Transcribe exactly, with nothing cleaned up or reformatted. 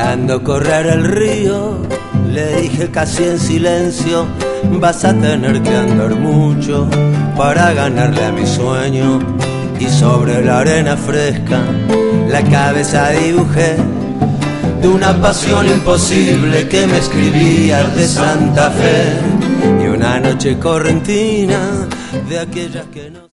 Mirando correr el río, le dije casi en silencio: vas a tener que andar mucho para ganarle a mi sueño. Y sobre la arena fresca la cabeza dibujé de una pasión imposible que me escribía de Santa Fe, y una noche correntina de aquellas que no...